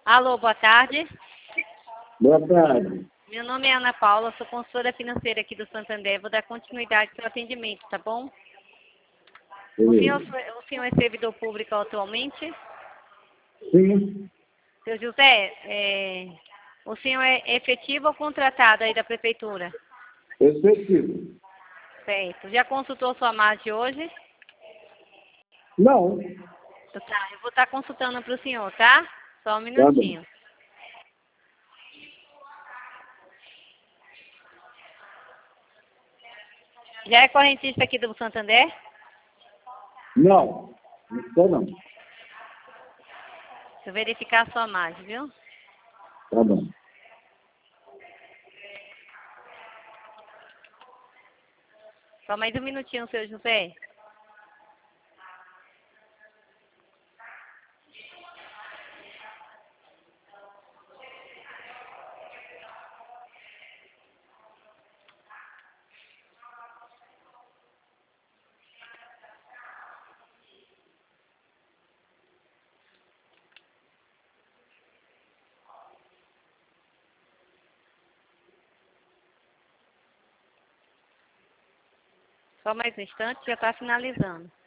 Alô, boa tarde. Boa tarde. Meu nome é Ana Paula, sou consultora financeira aqui do Santander. Vou dar continuidade ao seu atendimento, tá bom? O senhor é servidor público atualmente? Sim, Seu José, o senhor é efetivo ou contratado aí da prefeitura? efetivo. Certo. Já consultou sua margem hoje? Não. Tá, eu vou estar consultando para o senhor, tá? Só um Tá bom. minutinho. Já é correntista aqui do Santander? Não. Não estou não. Deixa eu verificar a sua margem, viu? Tá bom. Só mais um minutinho, seu José. Só mais um instante, já está finalizando.